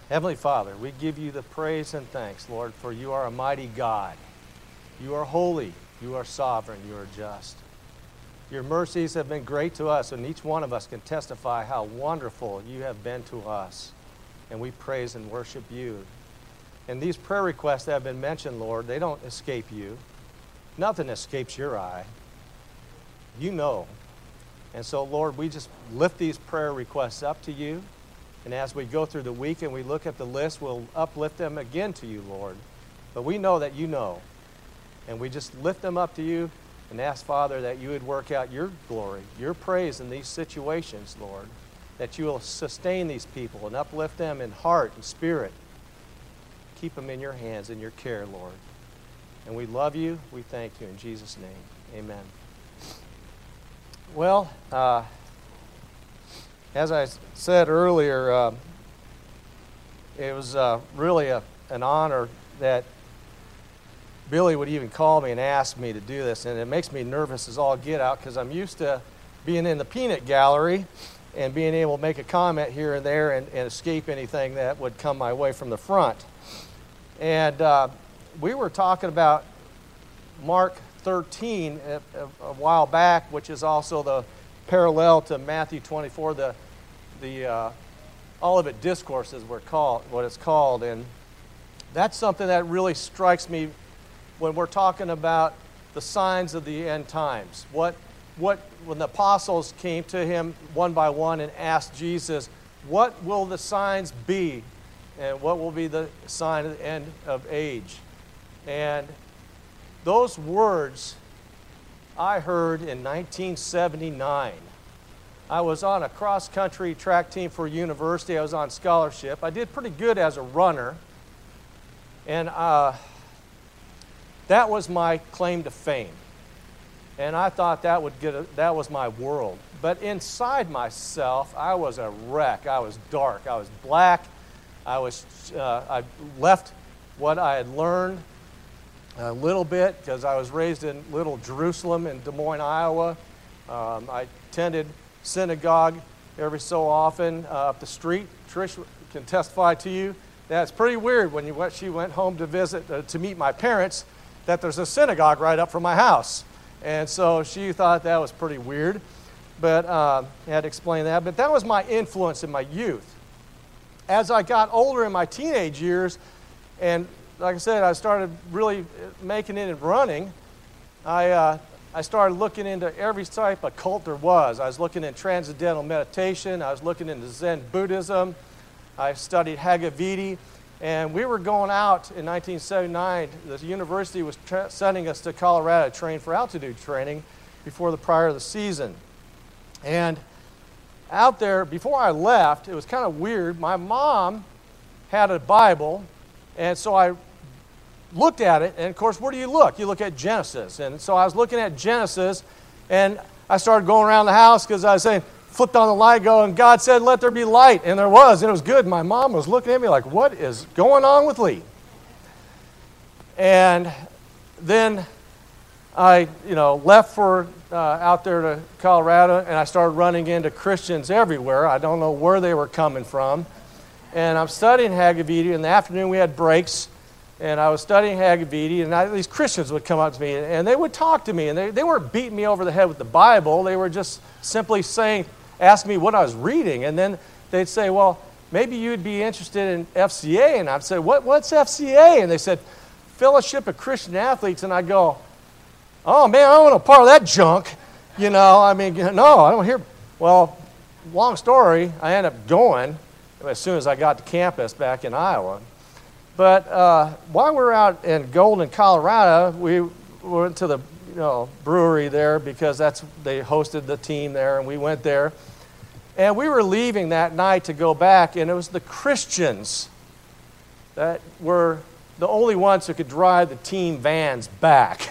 Heavenly Father, we give you the praise and thanks, Lord, for you are a mighty God. You are holy, you are sovereign, you are just. Your mercies have been great to us, and each one of us can testify how wonderful you have been to us. And we praise and worship you. And these prayer requests that have been mentioned, Lord, they don't escape you. Nothing escapes your eye. You know. And so, Lord, we just lift these prayer requests up to you. And as we go through the week and we look at the list, we'll uplift them again to you, Lord. But we know that you know. And we just lift them up to you and ask, Father, that you would work out your glory, your praise in these situations, Lord. That you will sustain these people and uplift them in heart and spirit. Keep them in your hands, in your care, Lord. And we love you. We thank you in Jesus' name. Amen. Well, as I said earlier, it was really an honor that Billy would even call me and ask me to do this, and it makes me nervous as all get out because I'm used to being in the peanut gallery and being able to make a comment here and there and escape anything that would come my way from the front. And we were talking about Mark 13 a while back, which is also the parallel to Matthew 24, the Olivet Discourse is what it's called. And that's something that really strikes me when we're talking about the signs of the end times. When the apostles came to him one by one and asked Jesus, what will the signs be? And what will be the sign of the end of age? And those words I heard in 1979. I was on a cross-country track team for university. I was on scholarship. I did pretty good as a runner. And that was my claim to fame. And I thought that was my world. But inside myself, I was a wreck. I was dark. I was black. I left what I had learned a little bit because I was raised in Little Jerusalem in Des Moines, Iowa. I attended synagogue every so often up the street. Trish can testify to you. That's pretty weird when she went home to visit, to meet my parents, that there's a synagogue right up from my house. And so she thought that was pretty weird, but I had to explain that. But that was my influence in my youth. As I got older in my teenage years, and like I said, I started really making it in running, I started looking into every type of cult there was. I was looking in Transcendental Meditation. I was looking into Zen Buddhism. I studied Hagaviti. And we were going out in 1979. The university was sending us to Colorado to train for altitude training prior to the season. And out there, before I left, it was kind of weird. My mom had a Bible, and so I looked at it, and of course, where do you look? You look at Genesis. And so I was looking at Genesis, and I started going around the house because I was saying, flipped on the light, and God said, let there be light. And there was, and it was good. My mom was looking at me like, what is going on with Lee? And then I, left for out there to Colorado, and I started running into Christians everywhere. I don't know where they were coming from. And I'm studying Hagaviti. In the afternoon, we had breaks, and I was studying Hagaviti, and these Christians would come up to me, and they would talk to me, and they weren't beating me over the head with the Bible. They were just simply ask me what I was reading, and then they'd say, well, maybe you'd be interested in FCA. And I'd say, what's FCA? And they said, Fellowship of Christian Athletes. And I'd go, oh, man, I don't want a part of that junk. No, I don't hear. Well, long story, I ended up going as soon as I got to campus back in Iowa. But while we were out in Golden, Colorado, we went to the brewery there because they hosted the team there, and we went there. And we were leaving that night to go back, and it was the Christians that were the only ones who could drive the team vans back.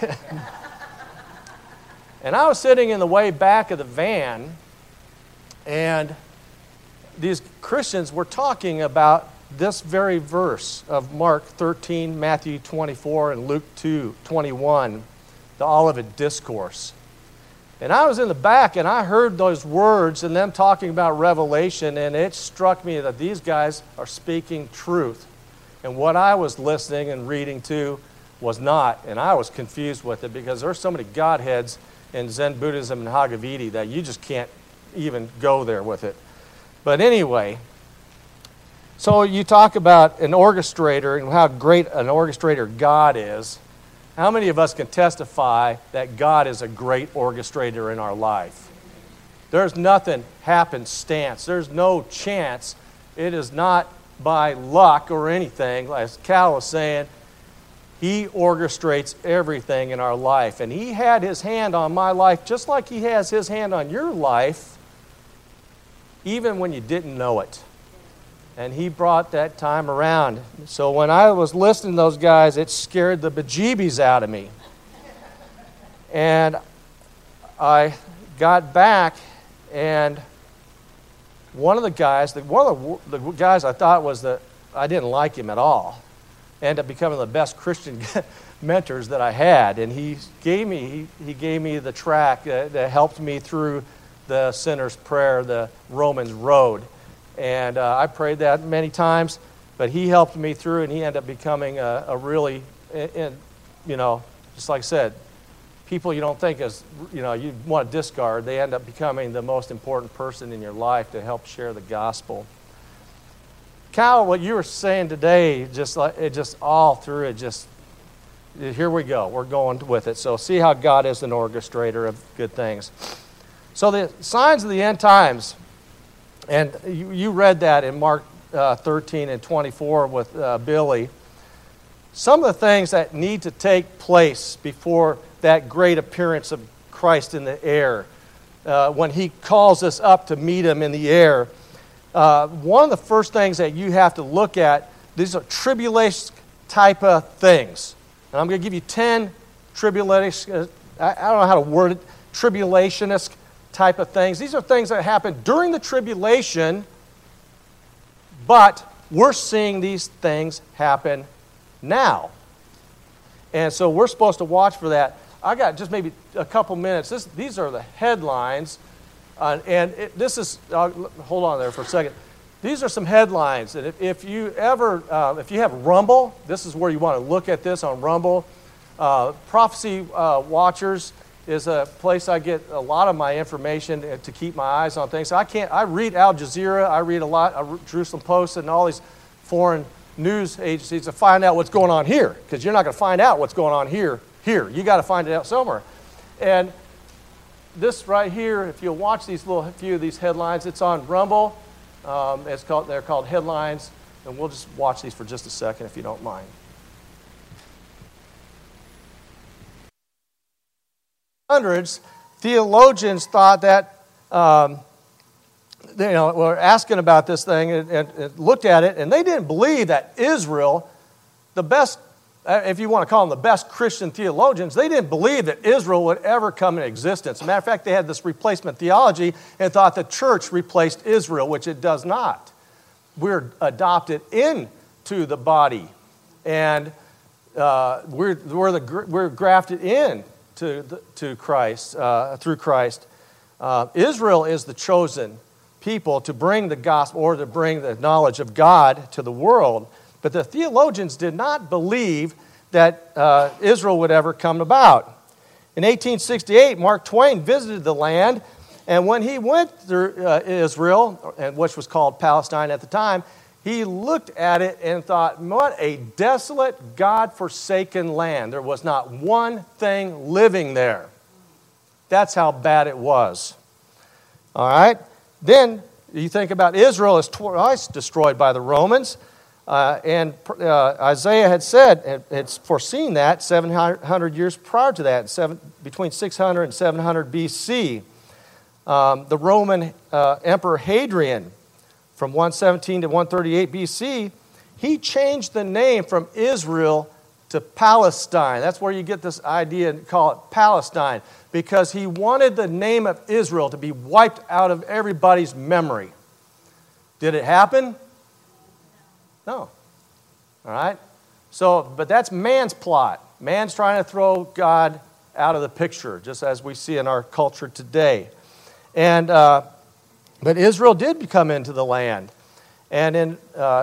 And I was sitting in the way back of the van, and these Christians were talking about this very verse of Mark 13, Matthew 24, and Luke 2:21, the Olivet Discourse. And I was in the back, and I heard those words and them talking about Revelation, and it struck me that these guys are speaking truth. And what I was listening and reading to was not, and I was confused with it because there's so many Godheads in Zen Buddhism and Bhagavad that you just can't even go there with it. But anyway, so you talk about an orchestrator and how great an orchestrator God is. How many of us can testify that God is a great orchestrator in our life? There's nothing happenstance. There's no chance. It is not by luck or anything. As Cal was saying, He orchestrates everything in our life. And He had His hand on my life just like He has His hand on your life, even when you didn't know it. And He brought that time around. So when I was listening to those guys, it scared the bejeebies out of me. And I got back, and one of the guys I thought was I didn't like him at all, ended up becoming the best Christian mentors that I had. And he gave me the track that helped me through the sinner's prayer, the Romans Road. And I prayed that many times, but he helped me through, and he ended up becoming a really, just like I said, people you don't think you want to discard, they end up becoming the most important person in your life to help share the gospel. Cal, what you were saying today, all through it, here we go. We're going with it. So see how God is an orchestrator of good things. So the signs of the end times. And you read that in Mark 13 and 24 with Billy. Some of the things that need to take place before that great appearance of Christ in the air, when He calls us up to meet Him in the air, one of the first things that you have to look at, these are tribulation type of things. And I'm going to give you 10 tribulation, I don't know how to word it, tribulationist type of things. These are things that happen during the tribulation, but we're seeing these things happen now. And so we're supposed to watch for that. I got just maybe a couple minutes. These are the headlines. This is, hold on there for a second. These are some headlines. And if you have Rumble, this is where you want to look at this on Rumble. Prophecy Watchers is a place I get a lot of my information to keep my eyes on things. I read Al Jazeera, I read a lot, Jerusalem Post, and all these foreign news agencies to find out what's going on here, because you're not going to find out what's going on here. You got to find it out somewhere. And this right here, if you'll watch these few of these headlines, it's on Rumble. They're called headlines, and we'll just watch these for just a second if you don't mind. Hundreds, theologians thought that, were asking about this thing and looked at it, and they didn't believe that Israel, the best, if you want to call them the best Christian theologians, they didn't believe that Israel would ever come into existence. As a matter of fact, they had this replacement theology and thought the church replaced Israel, which it does not. We're adopted into the body, and we're grafted in to Christ, through Christ. Israel is the chosen people to bring the gospel or to bring the knowledge of God to the world. But the theologians did not believe that Israel would ever come about. In 1868, Mark Twain visited the land, and when he went through Israel, which was called Palestine at the time, he looked at it and thought, what a desolate, God-forsaken land. There was not one thing living there. That's how bad it was. All right? Then you think about Israel is twice destroyed by the Romans. And Isaiah had foreseen that 700 years prior to that, between 600 and 700 BC. The Roman Emperor Hadrian, from 117 to 138 BC, he changed the name from Israel to Palestine. That's where you get this idea and call it Palestine, because he wanted the name of Israel to be wiped out of everybody's memory. Did it happen? No. All right? So, but that's man's plot. Man's trying to throw God out of the picture, just as we see in our culture today. And but Israel did come into the land. And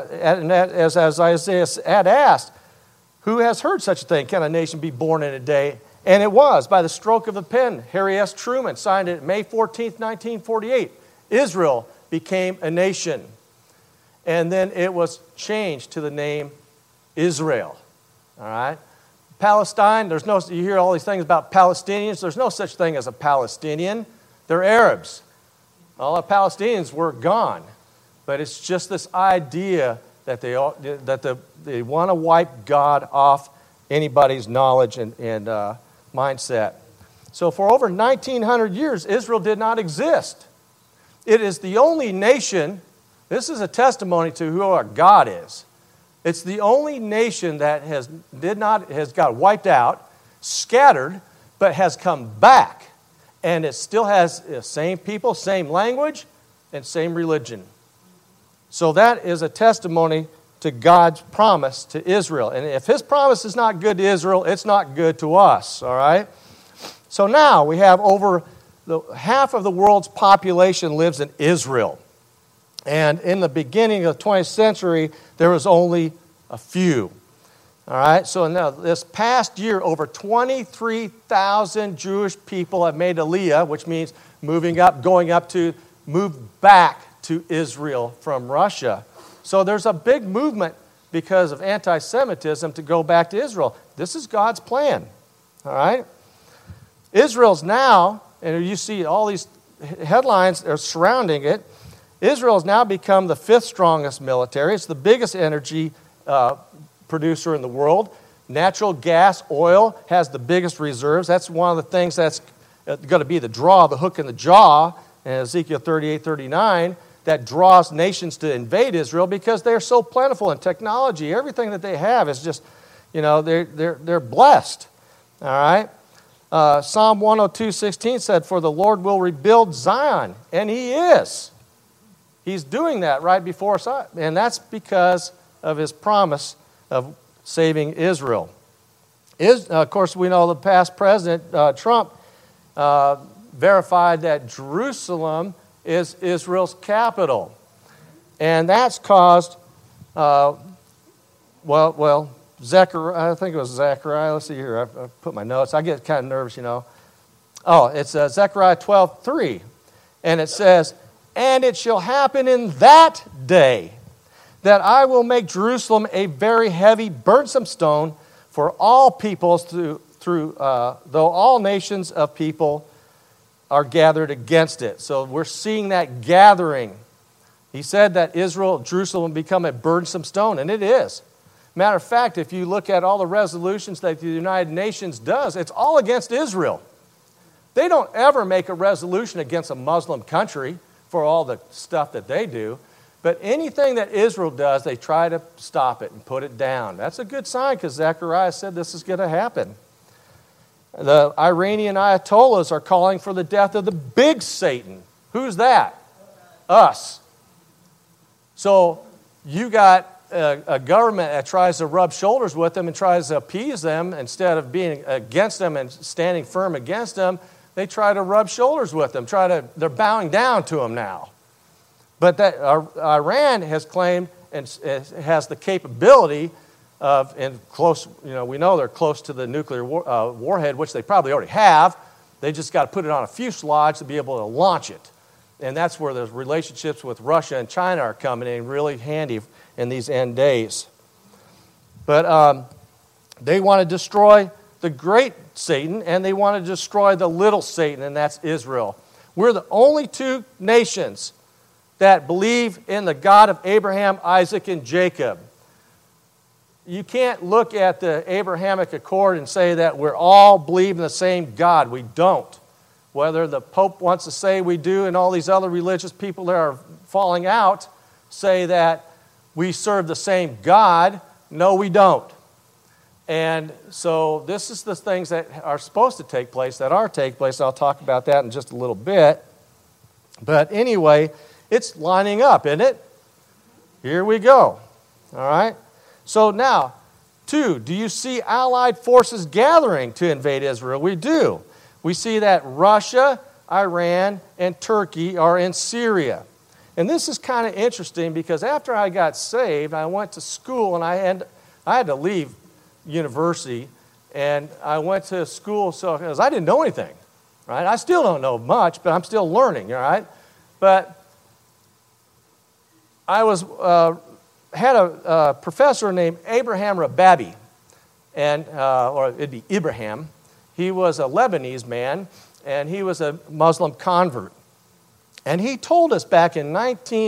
as Isaiah had asked, who has heard such a thing? Can a nation be born in a day? And it was, by the stroke of a pen. Harry S. Truman signed it May 14th, 1948. Israel became a nation. And then it was changed to the name Israel. All right? Palestine, you hear all these things about Palestinians. There's no such thing as a Palestinian. They're Arabs. All the Palestinians were gone. But it's just this idea that they want to wipe God off anybody's knowledge and mindset. So for over 1,900 years, Israel did not exist. It is the only nation, this is a testimony to who our God is. It's the only nation that has got wiped out, scattered, but has come back. And it still has the same people, same language, and same religion. So that is a testimony to God's promise to Israel. And if His promise is not good to Israel, it's not good to us, all right? So now we have over half of the world's population lives in Israel. And in the beginning of the 20th century, there was only a few. All right, so now this past year, over 23,000 Jewish people have made Aliyah, which means moving up, move back to Israel from Russia. So there's a big movement because of anti-Semitism to go back to Israel. This is God's plan. All right? Israel's now, and you see all these headlines are surrounding it, Israel's now become the 5th strongest military. It's the biggest energy producer in the world. Natural gas, oil has the biggest reserves. That's one of the things that's going to be the draw, the hook in the jaw, in Ezekiel 38:39, that draws nations to invade Israel because they're so plentiful in technology. Everything that they have is just, they're blessed. All right? Psalm 102:16 said, "For the Lord will rebuild Zion," and He is. He's doing that right before us, and that's because of His promise of saving Israel. Of course, we know the past president, Trump, verified that Jerusalem is Israel's capital. And that's caused, Zechariah, I think it was Zechariah. Let's see here, I put my notes. I get kind of nervous, Oh, it's Zechariah 12:3. And it says, "And it shall happen in that day that I will make Jerusalem a very heavy, burdensome stone for all peoples, though all nations of people are gathered against it." So we're seeing that gathering. He said that Jerusalem will become a burdensome stone, and it is. Matter of fact, if you look at all the resolutions that the United Nations does, it's all against Israel. They don't ever make a resolution against a Muslim country for all the stuff that they do. But anything that Israel does, they try to stop it and put it down. That's a good sign because Zechariah said this is going to happen. The Iranian Ayatollahs are calling for the death of the big Satan. Who's that? Us. So you got a government that tries to rub shoulders with them and tries to appease them instead of being against them and standing firm against them. They try to rub shoulders with them. They're bowing down to them now. But that Iran has claimed and has the capability of, and close, we know they're close to the nuclear warhead, which they probably already have. They just got to put it on a fuselage to be able to launch it. And that's where the relationships with Russia and China are coming in really handy in these end days. But they want to destroy the great Satan, and they want to destroy the little Satan, and that's Israel. We're the only two nations that believe in the God of Abraham, Isaac, and Jacob. You can't look at the Abrahamic Accord and say that we're all believe in the same God. We don't. Whether the Pope wants to say we do and all these other religious people that are falling out say that we serve the same God, no, we don't. And so this is the things that are supposed to take place, that are taking place. I'll talk about that in just a little bit. But anyway, it's lining up, isn't it? Here we go. All right? So now, 2, do you see allied forces gathering to invade Israel? We do. We see that Russia, Iran, and Turkey are in Syria. And this is kind of interesting because after I got saved, I went to school and I had to leave university, and I went to school because I didn't know anything, right? I still don't know much, but I'm still learning, all right? But I had a professor named Abraham Rababi, or it'd be Ibrahim. He was a Lebanese man, and he was a Muslim convert. And he told us back in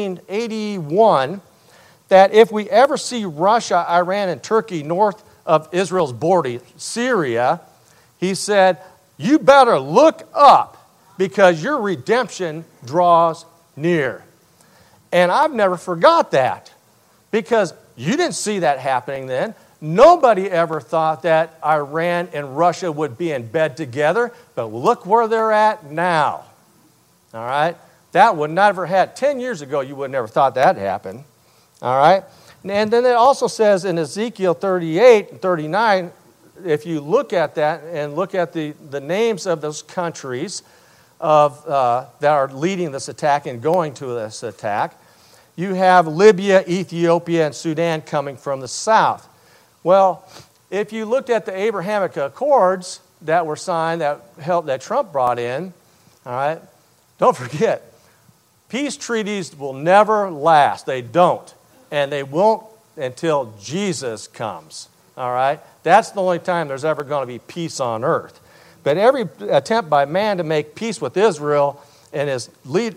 1981 that if we ever see Russia, Iran, and Turkey north of Israel's border, Syria, he said, you better look up because your redemption draws near. And I've never forgot that because you didn't see that happening then. Nobody ever thought that Iran and Russia would be in bed together, but look where they're at now. All right? That would never have, 10 years ago, you would have never thought that happened. All right? And then it also says in Ezekiel 38 and 39, if you look at that and look at the names of those countries that are leading this attack and going to this attack, you have Libya, Ethiopia, and Sudan coming from the south. Well, if you looked at the Abrahamic Accords that were signed that Trump brought in, all right, don't forget, peace treaties will never last. They don't. And they won't until Jesus comes. All right? That's the only time there's ever going to be peace on earth. But every attempt by man to make peace with Israel and his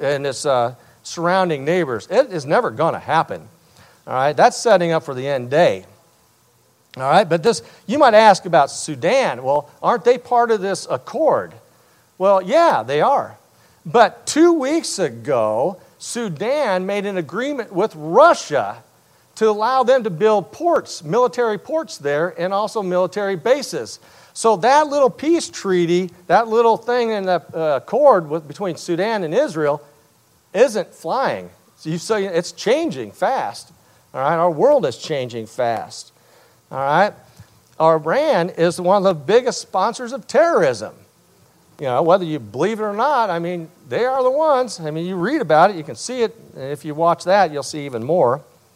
surrounding neighbors, it is never going to happen. All right? That's setting up for the end day. All right? But this, you might ask about Sudan. Well, aren't they part of this accord? Well, yeah, they are. But 2 weeks ago, Sudan made an agreement with Russia to allow them to build ports, military ports there, and also military bases. So that little peace treaty, that little thing in the accord between Sudan and Israel isn't flying. So it's changing fast. All right, our world is changing fast. All right, Iran is one of the biggest sponsors of terrorism. You know, whether you believe it or not, I mean, they are the ones. I mean, you read about it, you can see it. And if you watch that, you'll see even more.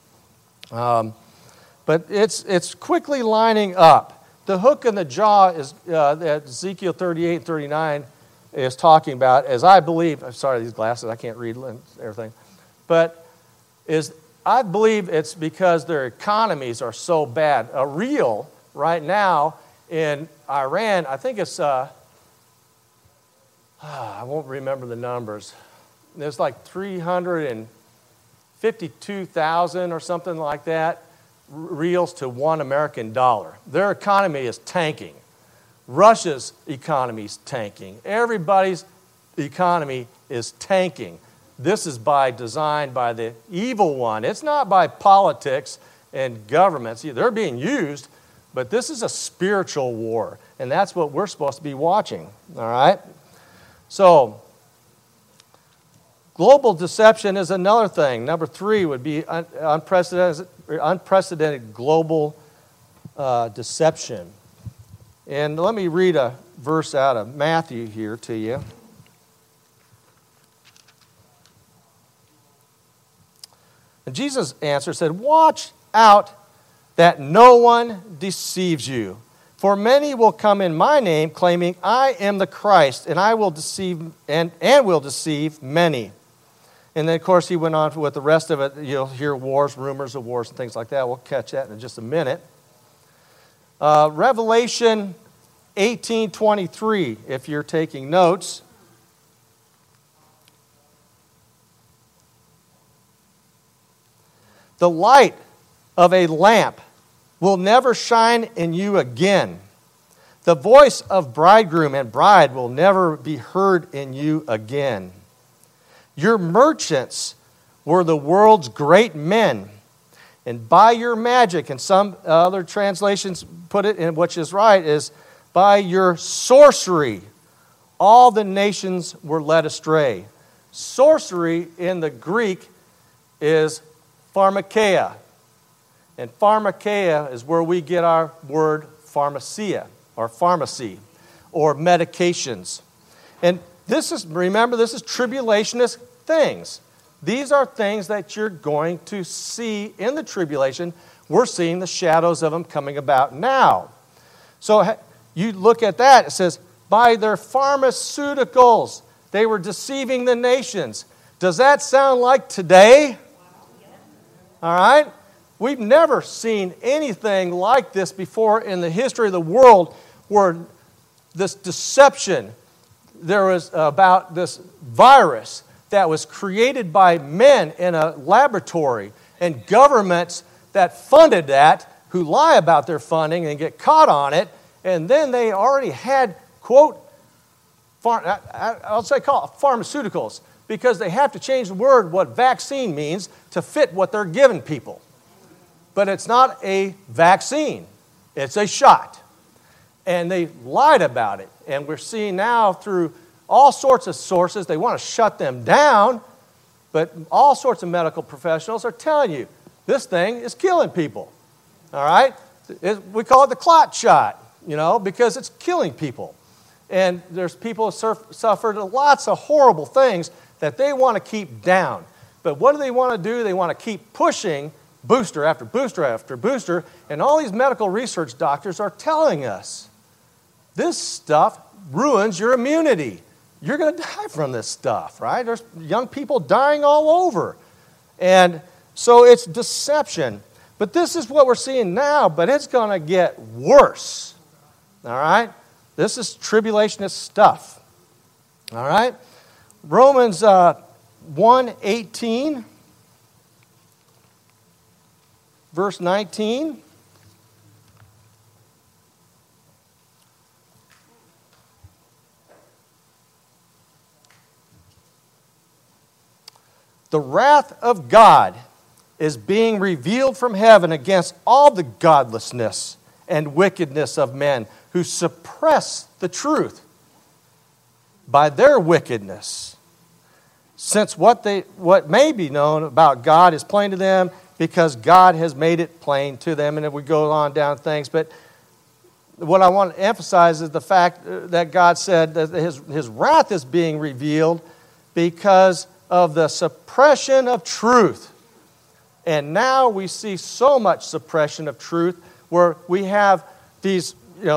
But it's quickly lining up. The hook in the jaw is that Ezekiel 38 and 39 is talking about, as I believe, I'm sorry, these glasses, I can't read everything. But I believe it's because their economies are so bad. A real right now in Iran, I think it's... I won't remember the numbers. There's like 352,000 or something like that reals to $1 American dollar. Their economy is tanking. Russia's economy is tanking. Everybody's economy is tanking. This is by design by the evil one. It's not by politics and governments. They're being used, but this is a spiritual war, and that's what we're supposed to be watching. All right? So, global deception is another thing. Number 3 would be unprecedented global deception. And let me read a verse out of Matthew here to you. And Jesus answered, said, watch out that no one deceives you. For many will come in my name, claiming I am the Christ, and I will deceive and will deceive many. And then, of course, he went on with the rest of it. You'll hear wars, rumors of wars, and things like that. We'll catch that in just a minute. Revelation 18:23, if you're taking notes. The light of a lamp will never shine in you again. The voice of bridegroom and bride will never be heard in you again. Your merchants were the world's great men, and by your magic, and some other translations put it in, which is right, is by your sorcery, all the nations were led astray. Sorcery in the Greek is pharmakeia. And pharmakeia is where we get our word pharmacia, or pharmacy, or medications. And remember, this is tribulationist things. These are things that you're going to see in the tribulation. We're seeing the shadows of them coming about now. So you look at that, it says, by their pharmaceuticals, they were deceiving the nations. Does that sound like today? All right? We've never seen anything like this before in the history of the world, where this deception, there was about this virus that was created by men in a laboratory, and governments that funded that, who lie about their funding and get caught on it, and then they already had, quote, I'll say call it pharmaceuticals, because they have to change the word, what vaccine means, to fit what they're giving people. But it's not a vaccine. It's a shot. And they lied about it. And we're seeing now through all sorts of sources, they want to shut them down, but all sorts of medical professionals are telling you, this thing is killing people. All right? We call it the clot shot, because it's killing people. And there's people who suffered lots of horrible things that they want to keep down. But what do they want to do? They want to keep pushing booster after booster after booster. And all these medical research doctors are telling us, this stuff ruins your immunity. You're going to die from this stuff, right? There's young people dying all over. And so it's deception. But this is what we're seeing now, but it's going to get worse. All right? This is tribulationist stuff. All right? Romans 1:18, verse 19. The wrath of God is being revealed from heaven against all the godlessness and wickedness of men who suppress the truth by their wickedness. Since what may be known about God is plain to them, because God has made it plain to them. And if we go on down things, but what I want to emphasize is the fact that God said that His wrath is being revealed because of the suppression of truth. And now we see so much suppression of truth where we have these,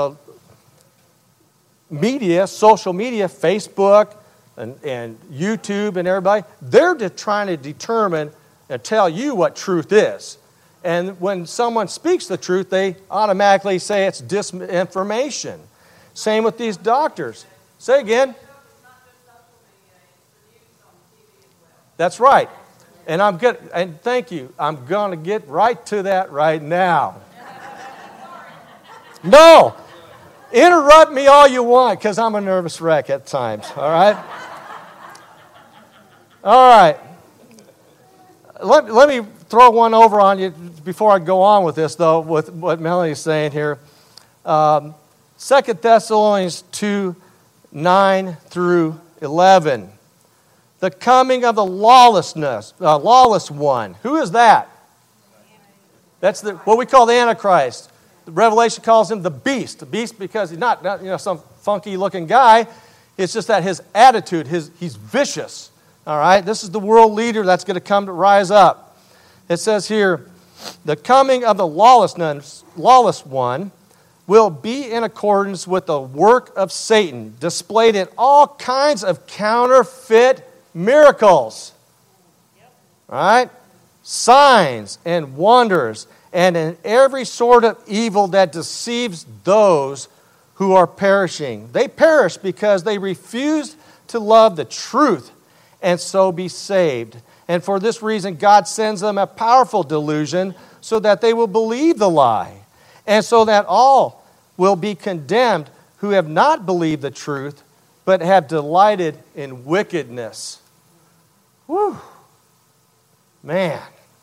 media, social media, Facebook and YouTube and everybody, they're just trying to determine and tell you what truth is. And when someone speaks the truth, they automatically say it's disinformation. Same with these doctors. Say again. That's right. And and thank you. I'm going to get right to that right now. No. Interrupt me all you want, because I'm a nervous wreck at times. All right? All right. Let me throw one over on you before I go on with this, though, with what Melanie's saying here. 2 Thessalonians 2, 9 through 11. The coming of the lawless one. Who is that? That's what we call the Antichrist. The Revelation calls him the beast. The beast because he's not some funky-looking guy. It's just that his attitude, he's vicious. All right? This is the world leader that's going to come to rise up. It says here, the coming of the lawless one will be in accordance with the work of Satan, displayed in all kinds of counterfeit miracles. All right? Signs and wonders, and in every sort of evil that deceives those who are perishing. They perish because they refuse to love the truth and so be saved. And for this reason, God sends them a powerful delusion so that they will believe the lie, and so that all will be condemned who have not believed the truth, but have delighted in wickedness. Whew. Man.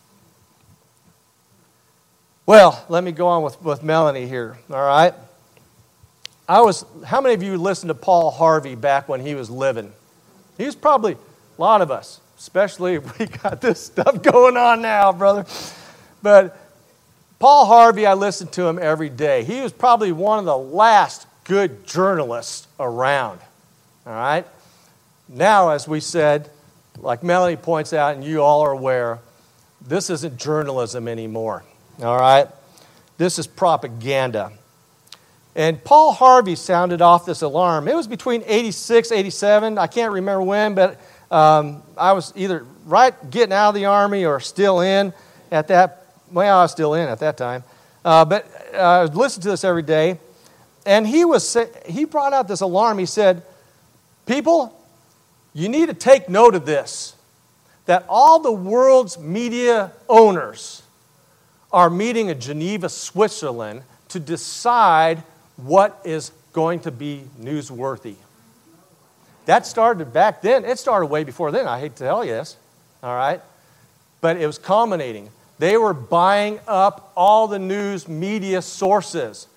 Well, let me go on with Melanie here, all right? How many of you listened to Paul Harvey back when he was living? He was probably a lot of us, especially if we got this stuff going on now, brother. But Paul Harvey, I listened to him every day. He was probably one of the last good journalists around. All right? Now, as we said, like Melanie points out, and you all are aware, this isn't journalism anymore. All right? This is propaganda. And Paul Harvey sounded off this alarm. It was between 86, 87. I can't remember when, but I was either getting out of the Army or still in at that. Well, I was still in at that time. But I listened to this every day. And he brought out this alarm. He said, people, you need to take note of this, that all the world's media owners are meeting in Geneva, Switzerland, to decide what is going to be newsworthy. That started back then. It started way before then. I hate to tell you this. All right? But it was culminating. They were buying up all the news media sources.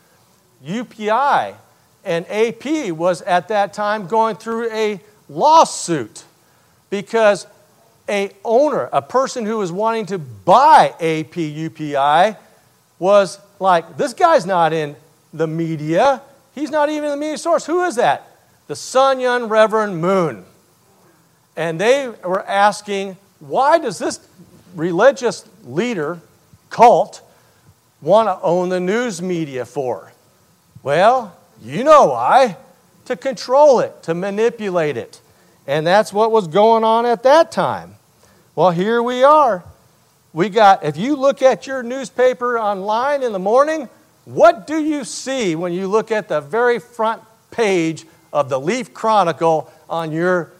UPI and AP was at that time going through a lawsuit because a person who was wanting to buy AP UPI was like, this guy's not in the media. He's not even in the media source. Who is that? The Sun Yun Reverend Moon. And they were asking, why does this religious leader, cult, want to own the news media for? Well, you know why. To control it, to manipulate it. And that's what was going on at that time. Well, here we are. If you look at your newspaper online in the morning, what do you see when you look at the very front page of the Leaf Chronicle on your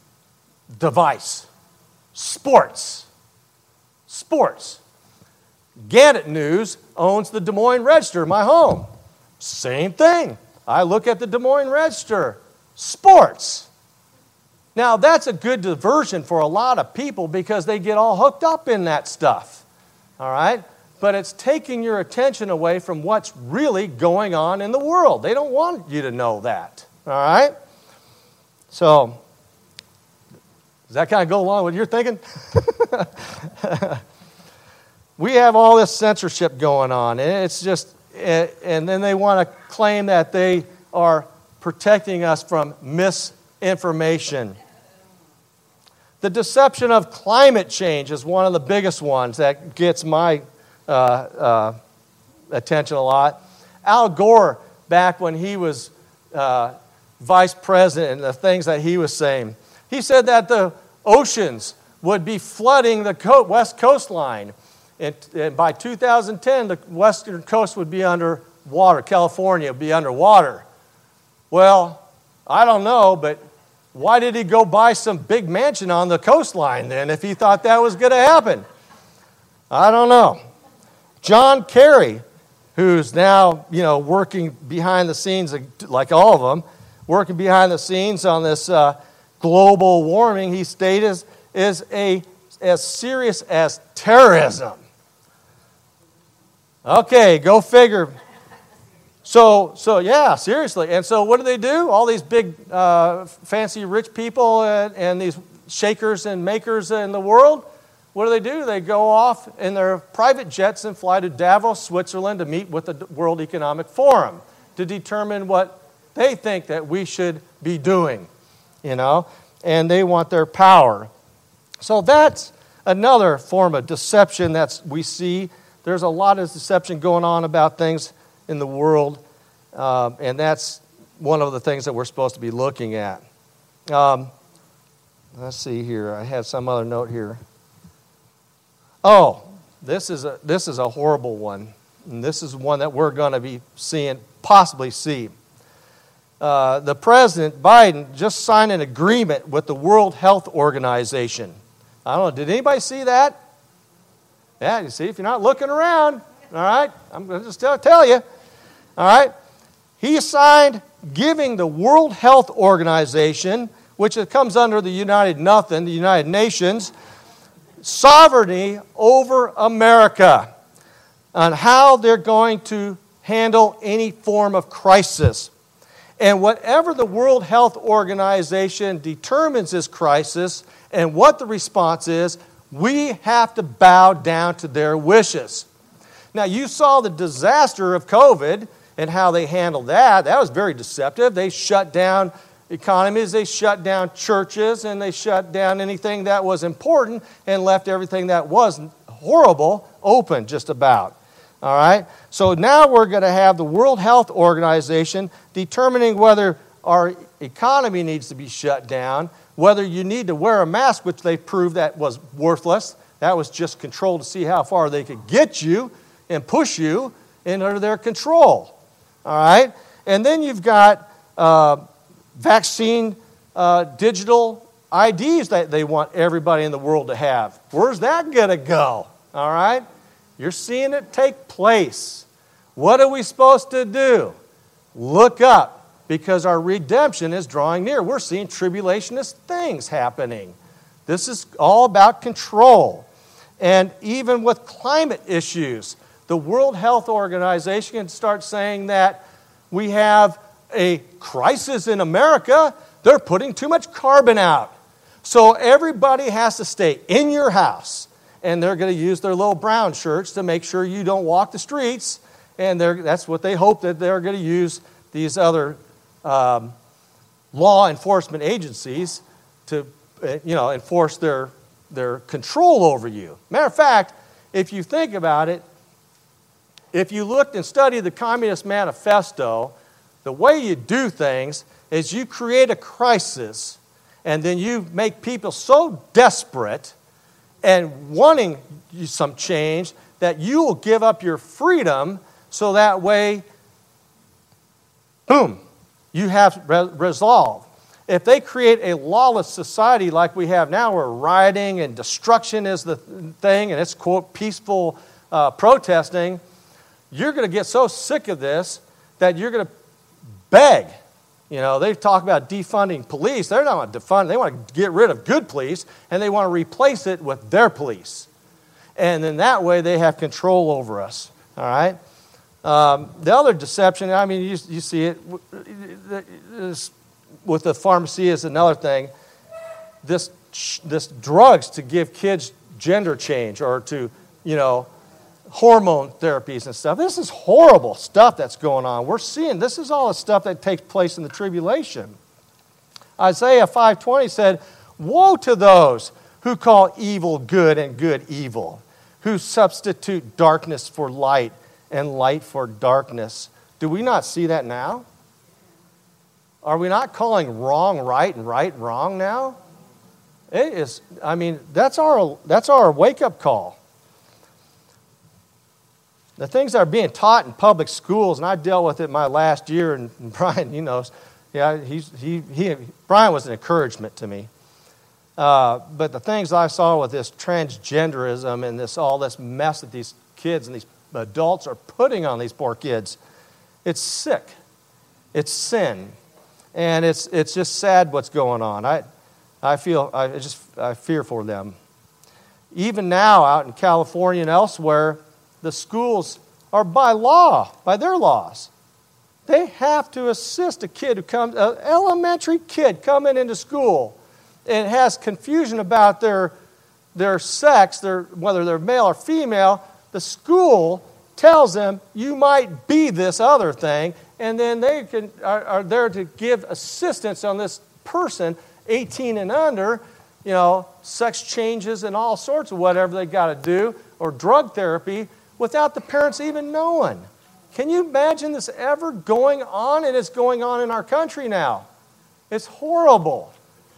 device? Sports. Sports. Gannett News owns the Des Moines Register, my home. Same thing. I look at the Des Moines Register. Sports. Now, that's a good diversion for a lot of people because they get all hooked up in that stuff. All right? But it's taking your attention away from what's really going on in the world. They don't want you to know that. All right? So, does that kind of go along with your thinking? We have all this censorship going on. And it's just, and then they want to claim that they are protecting us from misinformation. The deception of climate change is one of the biggest ones that gets my attention a lot. Al Gore, back when he was vice president, and the things that he was saying, he said that the oceans would be flooding the west coastline. And by 2010, the western coast would be underwater. California would be underwater. Well, I don't know, but why did he go buy some big mansion on the coastline then if he thought that was going to happen? I don't know. John Kerry, who's now, working behind the scenes, like all of them, working behind the scenes on this global warming, he stated is as serious as terrorism. Okay, go figure. So yeah, seriously. And so what do? All these big, fancy rich people and these shakers and makers in the world, what do? They go off in their private jets and fly to Davos, Switzerland to meet with the World Economic Forum to determine what they think that we should be doing, and they want their power. So that's another form of deception that we see. There's a lot of deception going on about things in the world, and that's one of the things that we're supposed to be looking at. Let's see here. I had some other note here. Oh, this is a horrible one, and this is one that we're going to be possibly see. The President, Biden, just signed an agreement with the World Health Organization. I don't know, did anybody see that? Yeah, you see, if you're not looking around, all right, I'm going to just tell you. All right, he signed giving the World Health Organization, which comes under the United Nations, sovereignty over America on how they're going to handle any form of crisis. And whatever the World Health Organization determines is crisis and what the response is, we have to bow down to their wishes. Now, you saw the disaster of COVID and how they handled that. That was very deceptive. They shut down economies, they shut down churches, and they shut down anything that was important and left everything that wasn't horrible open just about. All right? So now we're going to have the World Health Organization determining whether our economy needs to be shut down, whether you need to wear a mask, which they proved that was worthless. That was just control to see how far they could get you and push you under their control. All right? And then you've got vaccine digital IDs that they want everybody in the world to have. Where's that going to go? All right? You're seeing it take place. What are we supposed to do? Look up, because our redemption is drawing near. We're seeing tribulationist things happening. This is all about control. And even with climate issues, the World Health Organization can start saying that we have a crisis in America. They're putting too much carbon out. So everybody has to stay in your house. And they're going to use their little brown shirts to make sure you don't walk the streets. And that's what they hope that they're going to use these other law enforcement agencies to enforce their control over you. Matter of fact, if you think about it, if you looked and studied the Communist Manifesto, the way you do things is you create a crisis and then you make people so desperate and wanting some change that you will give up your freedom so that way, boom, you have resolve. If they create a lawless society like we have now where rioting and destruction is the thing and it's, quote, peaceful protesting, you're going to get so sick of this that you're going to beg. You know, they talk about defunding police. They're not going to defund. They want to get rid of good police, and they want to replace it with their police. And then that way they have control over us. All right? The other deception, I mean, you see it with the pharmacy is another thing. This drugs to give kids gender change or to, hormone therapies and stuff. This is horrible stuff that's going on. We're seeing this is all the stuff that takes place in the tribulation. Isaiah 5:20 said, "Woe to those who call evil good and good evil, who substitute darkness for light and light for darkness." Do we not see that now? Are we not calling wrong right and right wrong now? It is. I mean, that's our wake-up call. The things that are being taught in public schools, and I dealt with it my last year, and Brian, Brian was an encouragement to me. But the things I saw with this transgenderism and all this mess that these kids and these adults are putting on these poor kids, it's sick. It's sin. And it's just sad what's going on. I fear for them. Even now out in California and elsewhere, the schools are by their laws. They have to assist an elementary kid coming into school and has confusion about their sex, whether they're male or female. The school tells them you might be this other thing, and then they are there to give assistance on this person, 18 and under, sex changes and all sorts of whatever they got to do, or drug therapy, without the parents even knowing. Can you imagine this ever going on? And it's going on in our country now. It's horrible.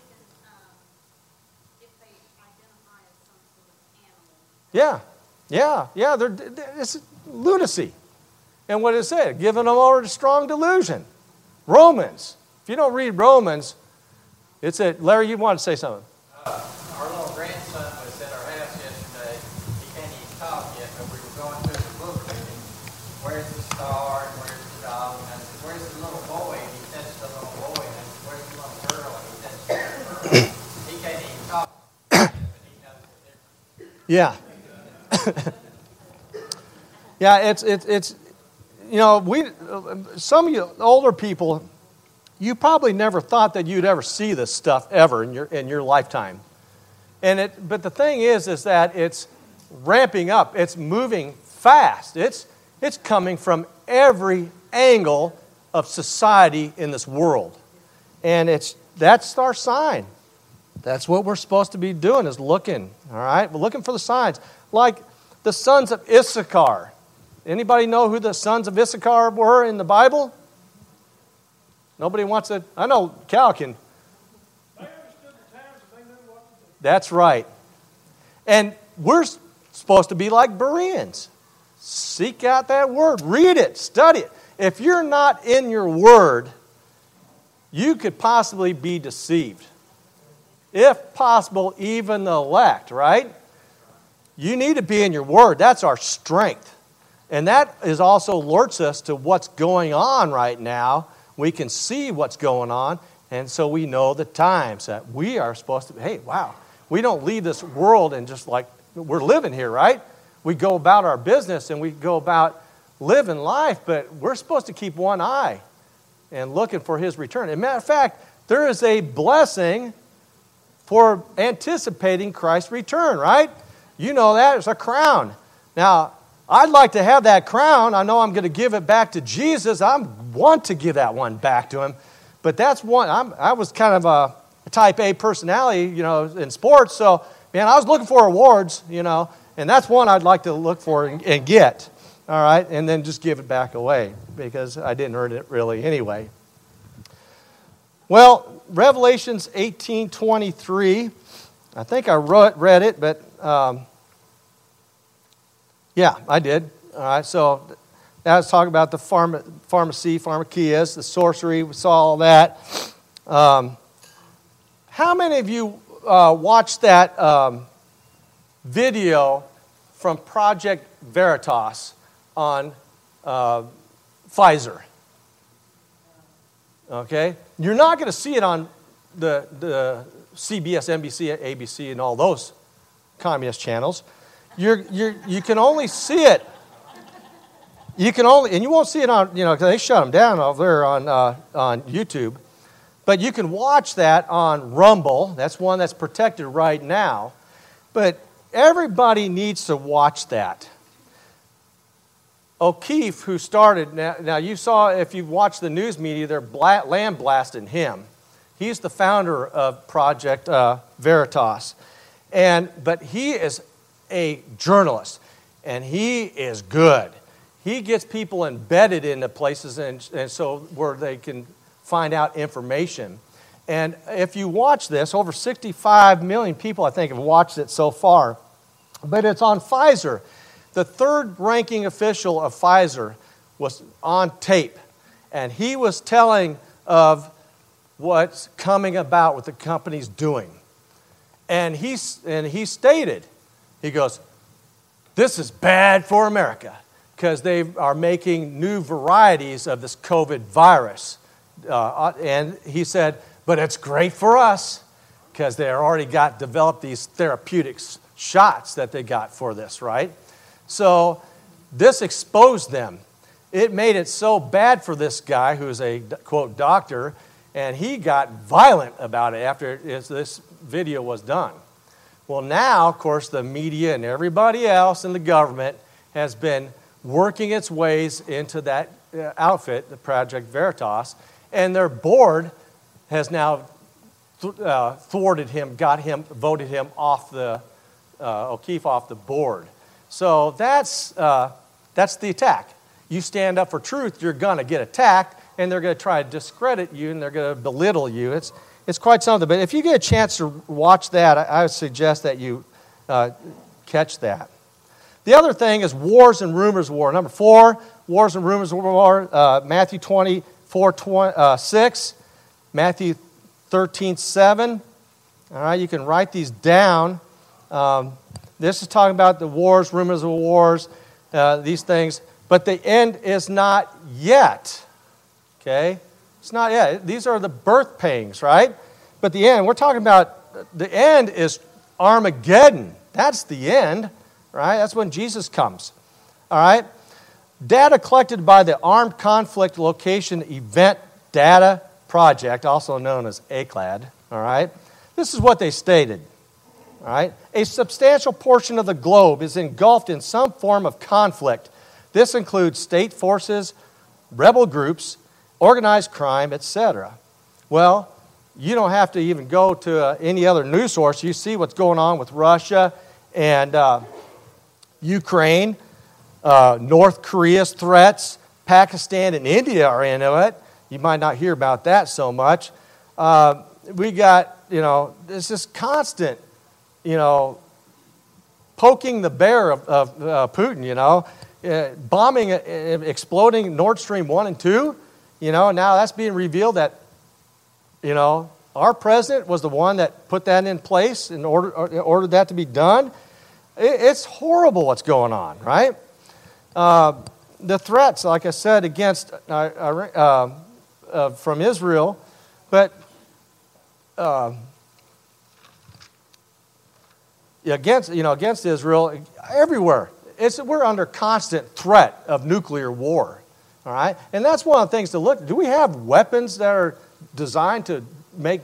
If they identify as some sort of animal. Yeah. It's lunacy. And what is it? Giving them over to strong delusion. Romans. If you don't read Romans, it's it. Larry, you want to say something? Our little grandson was at our house yesterday. He can't even talk yet, but we were going through the book reading. Where's the star and where's the dog? And I said, where's the little boy? And he touched the little boy. And I said, where's the little girl? And he touched the little girl. He can't even talk, but he knows the difference. Yeah. Yeah, it's some of you older people, you probably never thought that you'd ever see this stuff ever in your lifetime. But the thing is that it's ramping up. It's moving fast. It's coming from every angle of society in this world. And that's our sign. That's what we're supposed to be doing, is looking, all right? We're looking for the signs. Like the sons of Issachar. Anybody know who the sons of Issachar were in the Bible? Nobody wants to. I know Cal can. They understood the times and they knew what to do. That's right. And we're supposed to be like Bereans. Seek out that word. Read it. Study it. If you're not in your word, you could possibly be deceived. If possible, even the elect, right? You need to be in your word. That's our strength. And that is also alerts us to what's going on right now. We can see what's going on, and so we know the times that we are supposed to, hey, wow, we don't leave this world and just like, we're living here, right? We go about our business and we go about living life, but we're supposed to keep one eye and looking for His return. As a matter of fact, there is a blessing for anticipating Christ's return, right? You know that. It's a crown. Now, I'd like to have that crown. I know I'm going to give it back to Jesus. I want to give that one back to Him. But that's one. I was kind of a type A personality, in sports. So, man, I was looking for awards, and that's one I'd like to look for and get. All right, and then just give it back away because I didn't earn it really anyway. Well, Revelations 18:23. I think I read it, but yeah, I did. All right, so that was talking about the pharmakeia, the sorcery. We saw all that. How many of you watched that video from Project Veritas on Pfizer? Okay, you're not going to see it on the CBS, NBC, ABC, and all those communist channels. You can only see it. And you won't see it on, because they shut them down over there on YouTube. But you can watch that on Rumble. That's one that's protected right now. But everybody needs to watch that. O'Keefe, who started, now you saw, if you've watched the news media, they're lambasting him. He's the founder of Project Veritas. But he is a journalist, and he is good. He gets people embedded into places and so where they can find out information. And if you watch this, over 65 million people, I think, have watched it so far. But it's on Pfizer. The third-ranking official of Pfizer was on tape, and he was telling of what's coming about, what the company's doing. And he stated, he goes, this is bad for America because they are making new varieties of this COVID virus. And he said, but it's great for us because they already developed these therapeutics shots that they got for this, right? So this exposed them. It made it so bad for this guy who's a, quote, doctor, and he got violent about it after this video was done. Well, now, of course, the media and everybody else in the government has been working its ways into that outfit, the Project Veritas, and their board has now thwarted him, voted him off O'Keefe off the board. So that's the attack. You stand up for truth, you're going to get attacked, and they're going to try to discredit you, and they're going to belittle you. It's quite something. But if you get a chance to watch that, I would suggest that you catch that. The other thing is wars and rumors of war. Number 4, wars and rumors of war, Matthew 24:6, Matthew 13:7. All right, you can write these down. This is talking about the wars, rumors of wars, these things. But the end is not yet. Okay? It's not yet. These are the birth pangs, right? But the end, we're talking about, the end is Armageddon. That's the end, right? That's when Jesus comes. All right? Data collected by the Armed Conflict Location Event Data Project, also known as ACLAD. All right? This is what they stated. All right? A substantial portion of the globe is engulfed in some form of conflict. This includes state forces, rebel groups, organized crime, etc. Well, you don't have to even go to any other news source. You see what's going on with Russia and Ukraine, North Korea's threats, Pakistan and India are into it. You might not hear about that so much. We got, this is constant, poking the bear of Putin, bombing, exploding Nord Stream 1 and 2. Now that's being revealed that, our president was the one that put that in place and ordered that to be done. It's horrible what's going on, right? The threats, like I said, against from Israel, but against Israel everywhere. We're under constant threat of nuclear war, all right? And that's one of the things to look. Do we have weapons that are designed to make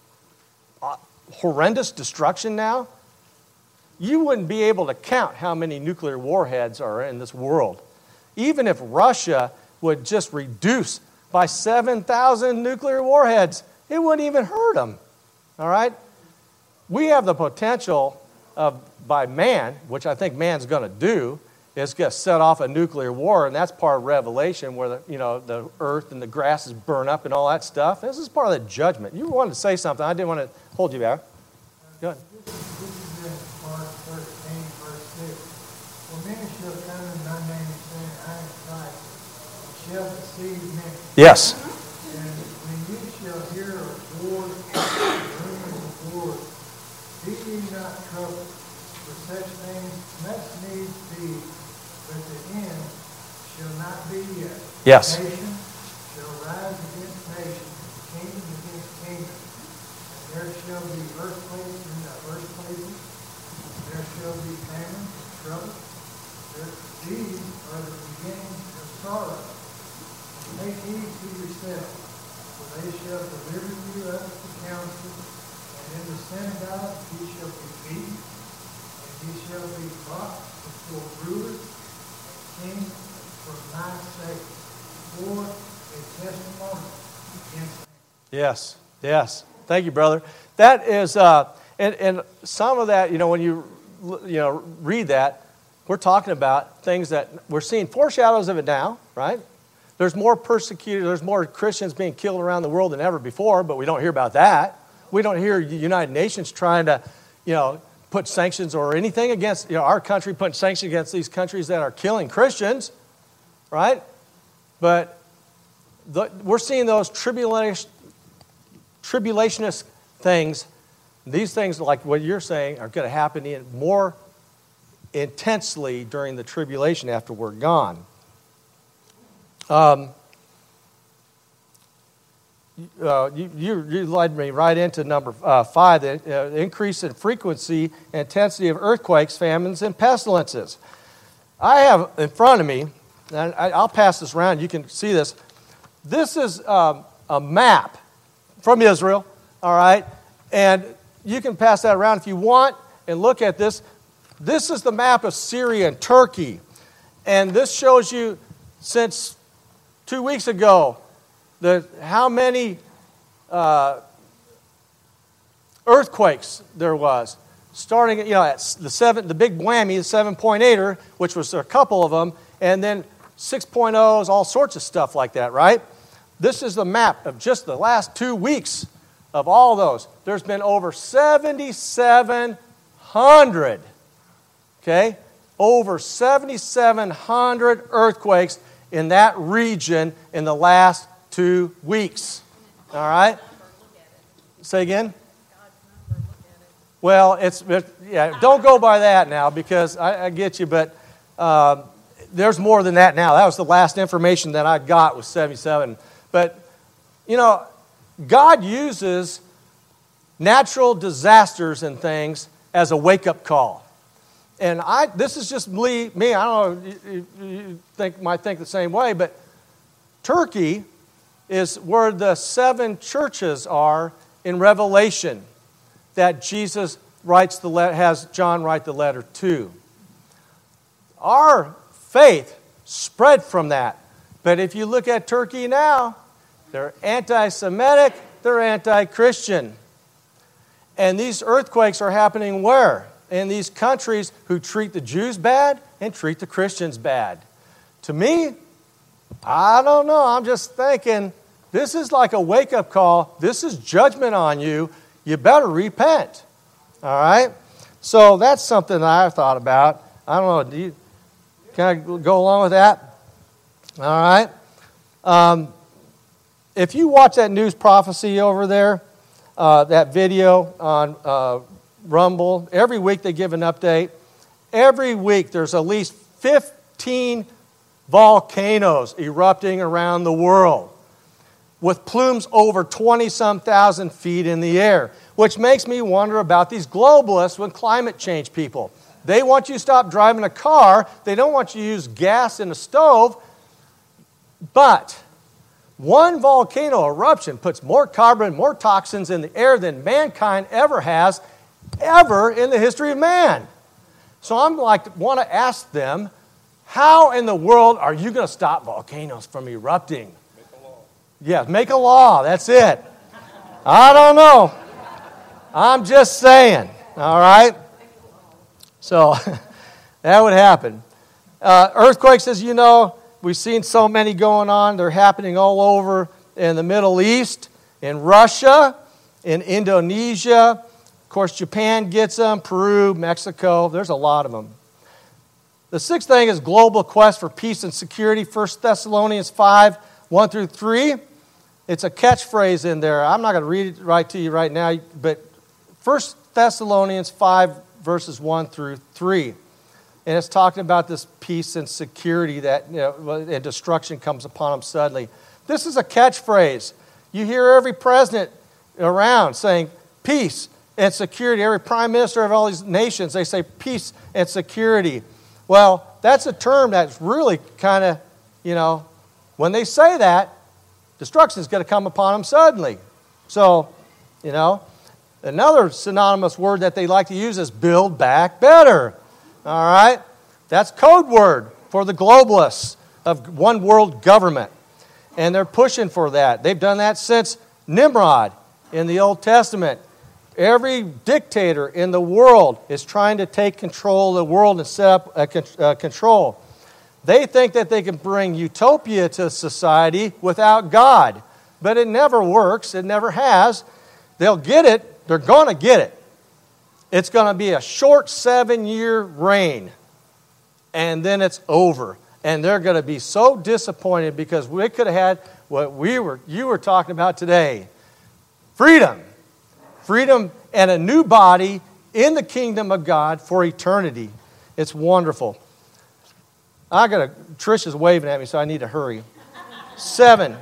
horrendous destruction now? You wouldn't be able to count how many nuclear warheads are in this world. Even if Russia would just reduce by 7,000 nuclear warheads, it wouldn't even hurt them. All right? We have the potential of, by man, which I think man's going to do, is going to set off a nuclear war, and that's part of Revelation where the earth and the grasses burn up and all that stuff. This is part of the judgment. You wanted to say something. I didn't want to hold you back. Go ahead. This is in Mark 13, verse 6. For many shall come in my name, saying, I am Christ, and shall deceive many. Yes. And when ye shall hear of wars, rumors of wars, be ye not troubled, for such things must needs be, but the end shall not be yet. Yes. Nation shall rise against nation, and kingdom against kingdom. And there shall be earthquakes in diverse places, and there shall be famine and trouble. These are the beginnings of sorrow. And take heed to yourselves, for they shall deliver you up to council, and in the synagogue ye shall be beaten, and ye shall be brought before rulers and kings for my sake, for a testimony against them. Yes. Yes. Thank you, brother. That is, and some of that, when you read that, we're talking about things that we're seeing foreshadows of it now, right? There's more there's more Christians being killed around the world than ever before, but we don't hear about that. We don't hear the United Nations trying to, put sanctions or anything against, our country putting sanctions against these countries that are killing Christians, right? But we're seeing those tribulationist things. These things, like what you're saying, are going to happen more intensely during the tribulation after we're gone. You led me right into number 5, the increase in frequency and intensity of earthquakes, famines, and pestilences. I have in front of me, and I'll pass this around, you can see this. This is a map from Israel, all right? And you can pass that around if you want and look at this. This is the map of Syria and Turkey. And this shows you since 2 weeks ago how many earthquakes there was. Starting at the big whammy, the 7.8er, which was a couple of them, and then 6.0s, all sorts of stuff like that, right? This is the map of just the last 2 weeks of all those. There's been over 7,700, okay? Over 7,700 earthquakes in that region in the last 2 weeks. All right? Say again? Well, don't go by that now because I get you, but there's more than that now. That was the last information that I got was 77. But, God uses natural disasters and things as a wake-up call. And this is just me. I don't know if you might think the same way, but Turkey is where the 7 churches are in Revelation that Jesus has John write the letter to. Our faith spread from that. But if you look at Turkey now, they're anti-Semitic, they're anti-Christian. And these earthquakes are happening where? In these countries who treat the Jews bad and treat the Christians bad. To me, I don't know. I'm just thinking, this is like a wake-up call. This is judgment on you. You better repent. All right? So that's something that I've thought about. I don't know. Can I go along with that? All right. If you watch that news prophecy over there, that video on Rumble, every week they give an update. Every week there's at least 15 volcanoes erupting around the world with plumes over 20-some thousand feet in the air, which makes me wonder about these globalists with climate change people. They want you to stop driving a car. They don't want you to use gas in a stove. But one volcano eruption puts more carbon, more toxins in the air than mankind ever has, ever in the history of man. So want to ask them, how in the world are you going to stop volcanoes from erupting? Make a law. Yeah, make a law. That's it. I don't know. I'm just saying. All right? So that would happen. Earthquakes, as you know, we've seen so many going on. They're happening all over in the Middle East, in Russia, in Indonesia. Of course, Japan gets them, Peru, Mexico. There's a lot of them. The sixth thing is global quest for peace and security. 1 Thessalonians 5, 1 through 3. It's a catchphrase in there. I'm not going to read it right to you right now, but 1 Thessalonians 5, verses 1 through 3. And it's talking about this peace and security that, and destruction comes upon them suddenly. This is a catchphrase. You hear every president around saying peace and security. Every prime minister of all these nations, they say peace and security. Well, that's a term that's really kind of, when they say that, destruction is going to come upon them suddenly. So, another synonymous word that they like to use is build back better. All right? That's code word for the globalists of one world government. And they're pushing for that. They've done that since Nimrod in the Old Testament. Every dictator in the world is trying to take control of the world and set up control. They think that they can bring utopia to society without God. But it never works. It never has. They'll get it. They're going to get it. It's going to be a short 7-year reign. And then it's over. And they're going to be so disappointed because we could have had what you were talking about today. Freedom. Freedom and a new body in the kingdom of God for eternity. It's wonderful. Trisha's waving at me, so I need to hurry. 7.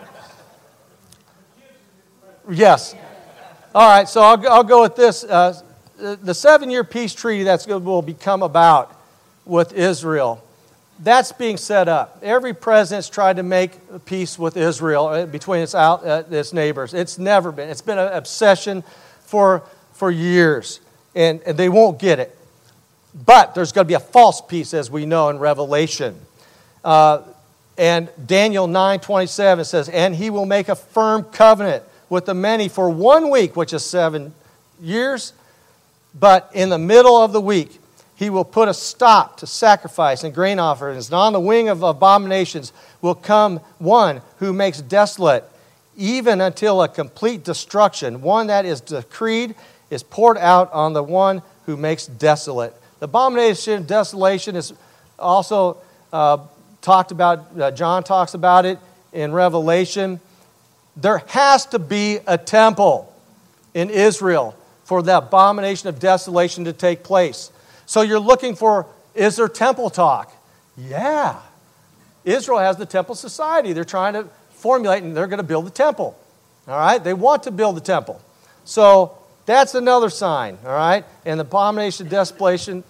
Yes. All right, so I'll go with this. The 7-year peace treaty will become about with Israel. That's being set up. Every president's tried to make peace with Israel between its neighbors. It's never been. It's been an obsession for years, and they won't get it. But there's going to be a false peace, as we know in Revelation. And Daniel 9:27 says, "And he will make a firm covenant with the many for 1 week," which is 7 years. "But in the middle of the week, he will put a stop to sacrifice and grain offerings. And on the wing of abominations will come one who makes desolate, even until a complete destruction. One that is decreed is poured out on the one who makes desolate." The abomination of desolation is also talked about. John talks about it in Revelation. There has to be a temple in Israel for the abomination of desolation to take place. So you're looking for, is there temple talk? Yeah. Israel has the temple society. They're trying to formulate, and they're going to build the temple. All right? They want to build the temple. So that's another sign. All right? And the abomination of desolation,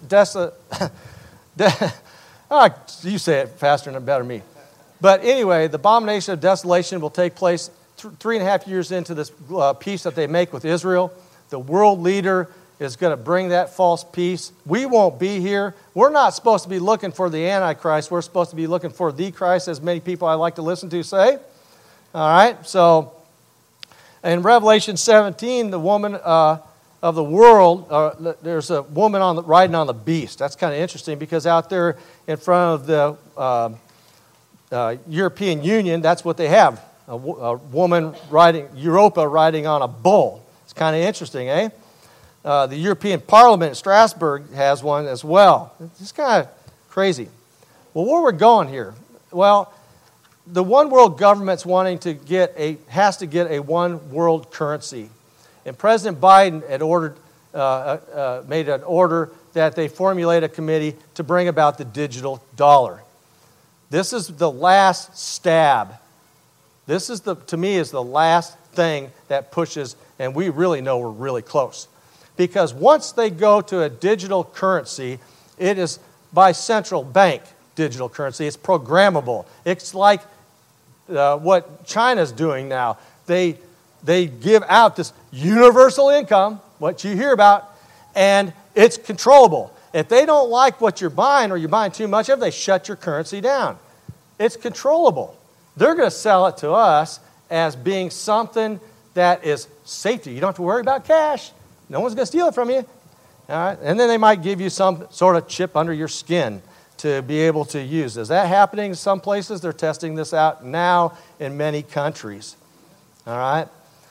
you say it faster and better than me. But anyway, the abomination of desolation will take place 3.5 years into this peace that they make with Israel. The world leader is going to bring that false peace. We won't be here. We're not supposed to be looking for the Antichrist. We're supposed to be looking for the Christ, as many people I like to listen to say. All right, so in Revelation 17, the woman of the world, there's a woman riding on the beast. That's kind of interesting because out there in front of the European Union, that's what they have, a woman Europa riding on a bull. It's kind of interesting, eh? The European Parliament in Strasbourg has one as well. It's kind of crazy. Well, where we're going here? Well, the one world government's has to get a one world currency. And President Biden had made an order that they formulate a committee to bring about the digital dollar. This is the last stab. This is to me, is the last thing that pushes, and we really know we're really close. Because once they go to a digital currency, it is by central bank digital currency. It's programmable. It's like what China's doing now. They give out this universal income, what you hear about, and it's controllable. If they don't like what you're buying or you're buying too much of, they shut your currency down. It's controllable. They're going to sell it to us as being something that is safety. You don't have to worry about cash. No one's going to steal it from you. All right? And then they might give you some sort of chip under your skin to be able to use. Is that happening in some places? They're testing this out now in many countries. All right?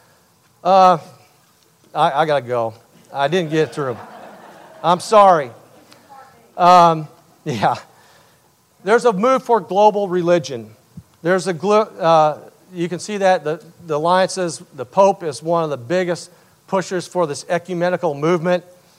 I got to go. I didn't get through. I'm sorry. Yeah. There's a move for global religion. There's you can see that the alliance says the Pope is one of the biggest pushers for this ecumenical movement.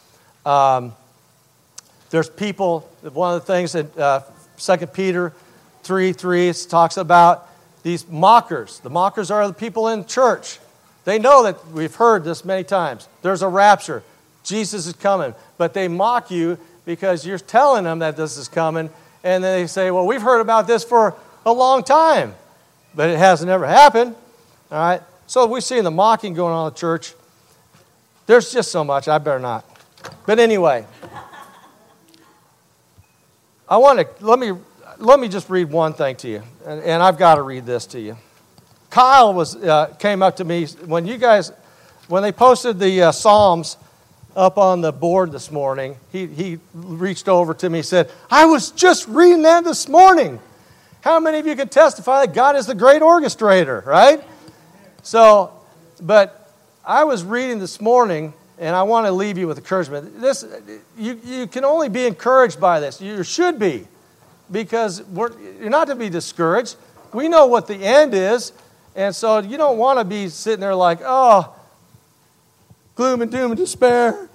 There's people, one of the things that 2 Peter 3:3 talks about these mockers. The mockers are the people in church. They know that we've heard this many times. There's a rapture. Jesus is coming. But they mock you because you're telling them that this is coming. And then they say, well, we've heard about this for a long time. But it hasn't ever happened. All right? So we've seen the mocking going on in the church. There's just so much. I better not. But anyway, let me just read one thing to you. And I've got to read this to you. Kyle came up to me when they posted the Psalms up on the board this morning. He reached over to me and said, I was just reading that this morning. How many of you can testify that God is the great orchestrator, right? So, but I was reading this morning, and I want to leave you with encouragement. You can only be encouraged by this. You should be, because you're not to be discouraged. We know what the end is, and so you don't want to be sitting there like, oh, gloom and doom and despair.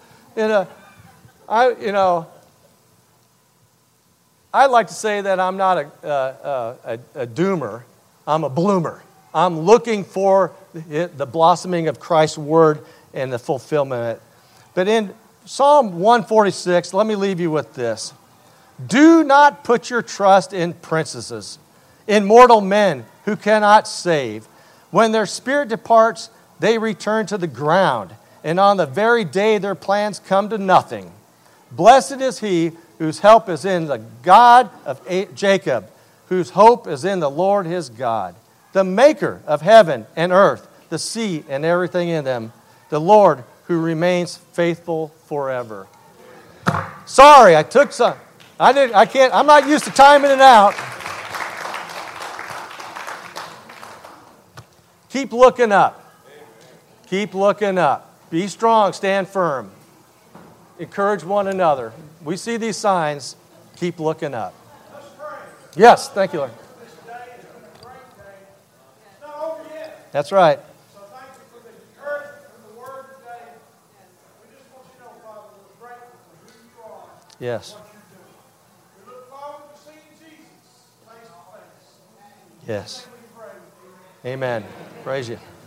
I'd like to say that I'm not a doomer. I'm a bloomer. I'm looking for the blossoming of Christ's word and the fulfillment of it. But in Psalm 146, let me leave you with this. Do not put your trust in princesses, in mortal men who cannot save. When their spirit departs, they return to the ground, and on the very day their plans come to nothing. Blessed is he whose help is in the God of Jacob, whose hope is in the Lord his God, the maker of heaven and earth, the sea and everything in them, the Lord who remains faithful forever. Sorry, I took some. I'm not used to timing it out. Keep looking up. Keep looking up. Be strong, stand firm. Encourage one another. We see these signs. Keep looking up. Yes, thank you, Lord. This day is a great day. It's not over yet. That's right. So thank you for the encouragement from the word today. We just want you to know, Father, we're grateful for who you are and Yes. what you're doing. We look forward to seeing Jesus face to face. Yes. We pray. Amen. Praise you.